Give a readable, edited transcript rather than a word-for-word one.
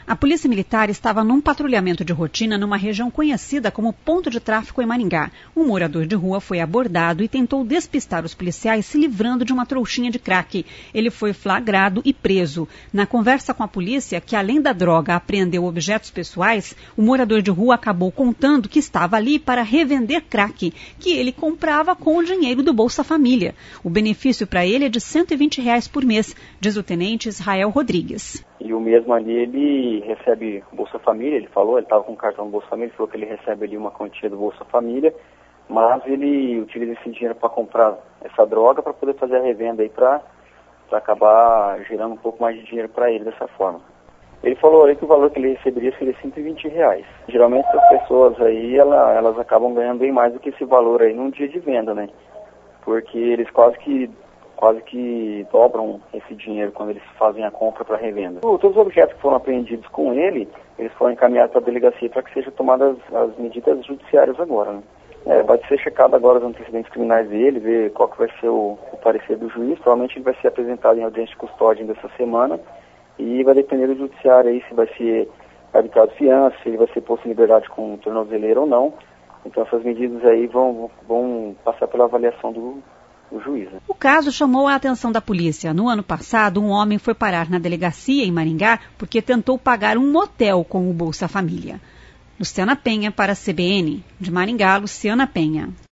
A Polícia Militar estava num patrulhamento de rotina numa região conhecida como ponto de tráfico em Maringá. Um morador de rua foi abordado e tentou despistar os policiais se livrando de uma trouxinha de crack. Ele foi flagrado e preso. Na conversa com a polícia, que além da droga apreendeu objetos pessoais, o morador de rua acabou contando que estava ali para revender crack, que ele comprava com o dinheiro do Bolsa Família. O benefício para ele é de R$120 por mês, diz o tenente Israel Rodrigues. E o mesmo ali, ele recebe Bolsa Família, ele estava com o cartão do Bolsa Família, ele falou que ele recebe ali uma quantia do Bolsa Família, mas ele utiliza esse dinheiro para comprar essa droga para poder fazer a revenda aí para acabar gerando um pouco mais de dinheiro para ele dessa forma. Ele falou aí que o valor que ele receberia seria R$120. Geralmente as pessoas aí, elas acabam ganhando bem mais do que esse valor aí num dia de venda, né? Porque eles quase que dobram esse dinheiro quando eles fazem a compra para revenda. Todos os objetos que foram apreendidos com ele, eles foram encaminhados para a delegacia para que sejam tomadas as medidas judiciárias agora, né? Vai ser checado agora os antecedentes criminais dele, ver qual que vai ser o parecer do juiz. Provavelmente ele vai ser apresentado em audiência de custódia ainda essa semana e vai depender do judiciário aí se vai ser radicado fiança, se ele vai ser posto em liberdade com tornozeleira ou não. Então essas medidas aí vão passar pela avaliação do juiz. O caso chamou a atenção da polícia. No ano passado, um homem foi parar na delegacia em Maringá porque tentou pagar um motel com o Bolsa Família. Luciana Penha para a CBN. De Maringá, Luciana Penha.